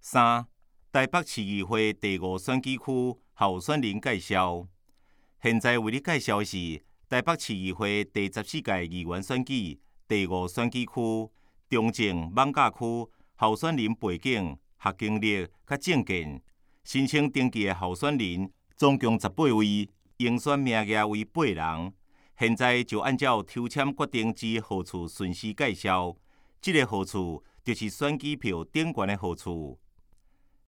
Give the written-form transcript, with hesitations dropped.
3. 台北市议会第5选举区候选人介绍。现在为你介绍的是台北市议会第14届议员选举第5选举区中正艋舺区候选人背景、学经历甲政见。申请登记的候选人总共18位，应选名额为8人。现在就按照抽签决定之号次顺序介绍。这个号次就是选举票顶悬的号次。